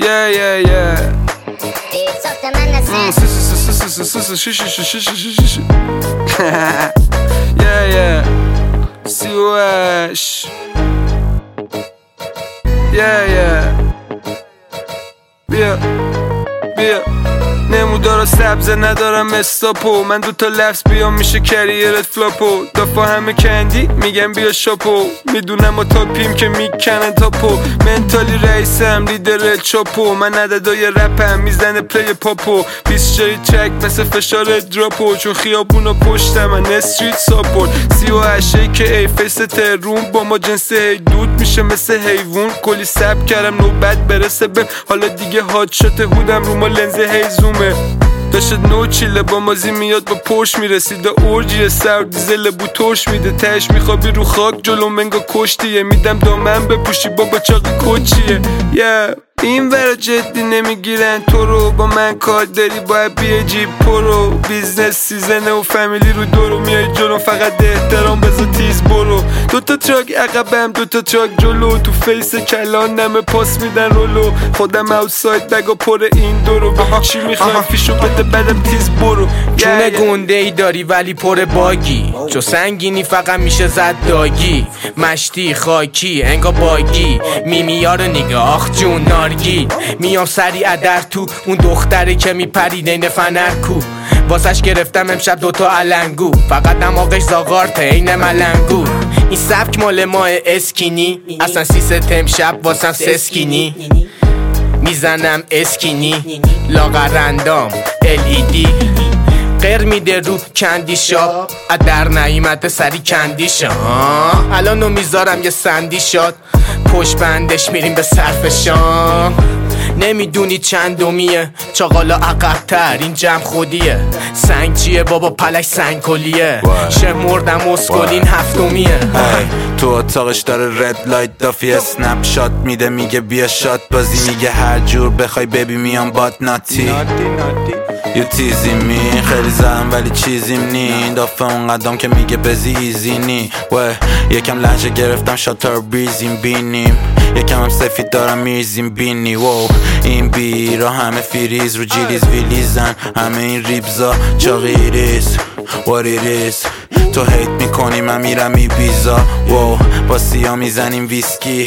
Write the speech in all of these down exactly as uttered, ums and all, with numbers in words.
Yeah, yeah, yeah. Yeah, yeah. سیوش. Yeah, yeah. بیا بیا نمودارا سبز ندارم استاپو، من دوتا لفظ بیام میشه کریرت فلاپو، دافا همه کندی میگم بیا شاپو، میدونم و تاپیم که میکنن تاپو، منتالی رئیسم لیدر چاپو، من عددای رپم میزنه پلی پاپو، بیست جای چک مثل فشار دراپو، چون خیابونا پشتم من استریت ساپورت، سی و هشته که ای فیس ترون با ما جنس هی دود میشه مثل حیوون، کلی سب کردم نوبت برسه بهم، حالا دیگه هات شات هودم رو ما لنز هی زومه، داشت نو چیله با مازی میاد با پرش میرسید اورجی سر دیزل بو ترش میده، تش میخوابی رو خاک جلو منگا کشتیه، میدم دامن بپوشی بابا چاقی کچیه. yeah. این ورا جدی نمیگیرن تو رو، با من کار داری باید بیای جیب پرو، بیزنس سیزنه و فامیلی رو دورو میای جلو، فقط احترام بذار تیز برو، دوتا تراک عقبم دوتا تراک جلو، تو فیس کلان نمه پاس میدن رولو، خودم اوتساید بگا پر این دورو، بگو چی میخوای فیشو بده بدم تیز برو. چونه گنده ای داری ولی پر باگی، چو سنگینی فقط میشه زد داگی، مشتی خاکی انگا باگی، میمیار نگه آخ جون نارگی، میام سریع در تو اون دختره که میپرید این فنر کو، واسش گرفتم امشب دوتا علنگو، فقط دماغش زاغارته این ملنگو، این سبک مال ماه اسکینی، اصلا سیست امشب واسم سسکینی، میزنم اسکینی لاغرندام ال ای دی، غیر میده رو کندی شاد، در نایمت سری کندی شاد، الانو میذارم یه سندی شاد، پشت بندش میریم به صرفشان، نمیدونی چندمیه چاقالا عقب‌تر این جمع خودیه، سنگ چیه بابا پلش سنگ کلیه، شمردم اسکلین هفتمیه، تو اتاقش داره رد لایت دافی اسنپ شات میده، میگه بیا شات بازی، میگه هر جور بخوای ببی میام باد ناتی یو تیزی می خیلی زدم ولی چیزیم نی، دافه اون قدم که میگه بزی ایزی نی، و یکم لحجه گرفتم شاتر بریزیم بینیم، یکم هم سفید دارم میریزیم بینی، و این بیرا همه فریز رو جیلیز ویلیزن، همه این ریبزا چاقیریز what it is، تو هیت میکنی من میرم میبیزا، و با سیا میزنیم ویسکی،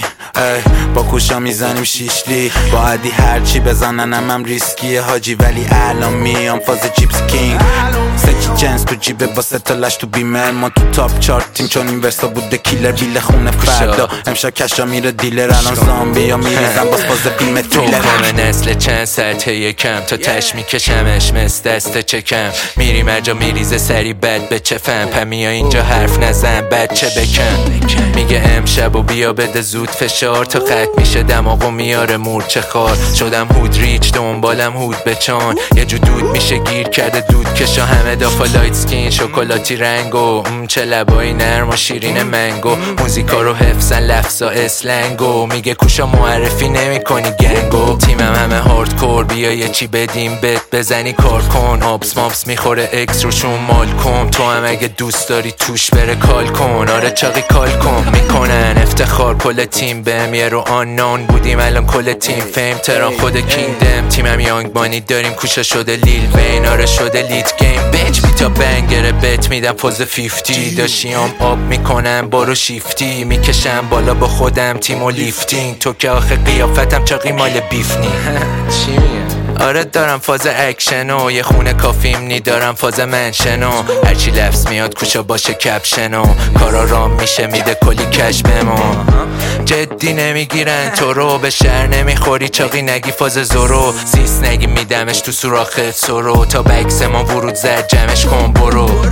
با کوشا میزنیم شیشلی، با عدی هرچی بزننم هم ریسکیه حاجی، ولی الان میام فاز جیپس کینگ، سچی جنس تو جیبه با ستالش تو بیمر، ما تو تاپ چارتیم چون این ورسا بوده کیلر، بیل خونه فردا امشب کشا میره دیلر، الان زامبی ها میریزم باز فاز فیلم تریلر، تو همه نسل چند ساعته یکم تا تش میکشمش مثل دست چکم، میریم هر جا میریزه سری بد به چفم، پمیا اینجا حرف نزن بچه بکن، میگه امشب و بیا بده زود فشار، تا قط میشه دماغو میاره مورچه خار، شدم هود ریچ دنبالم هود بچان، یه جو دود میشه گیر کرده دود کشا، همه دافا لایت سکین شکلاتی رنگو، چه لبایی نرم و شیرین منگو، موزیکا رو حفظن لفظا اسلنگو، میگه کوشا معرفی نمی کنی گنگو، تیمم همه هاردکور، بیا یه چی بدیم بت بزنی کار کن، آبس مابس میخوره اکس روشون مال کن، تو هم اگه دوست داری توش بره کال کن، آره چاقی کال کن، میکنن افتخار کل تیم بهم، یه رو آنان بودیم الان کل تیم فیم، تران خود کینگدم، تیمم یانگ بانی داریم کوشا شده لیل وین، آره شده لیت گیم بیچ بیتا بنگره بت میدم پوز فیفتی، داشیام آب میکنم بارو شیفتی، میکشم بالا با خودم تیم و لیفتینگ، تو که آخه قیافتم چاقی مال بیفنی چی میگه؟ آره دارم فاز اکشنو، یه خونه کافیم نی دارم فاز منشنو، هرچی لفظ میاد کوشا باشه کپشنو، کارا رام میشه میده کلی کش به ما، جدی نمیگیرن تو رو، به شهر نمیخوری چاقی نگی فاز زورو، سیس نگی میدمش تو سوراخت سرو، تا بکس ما ورود زد جمعش کن برو،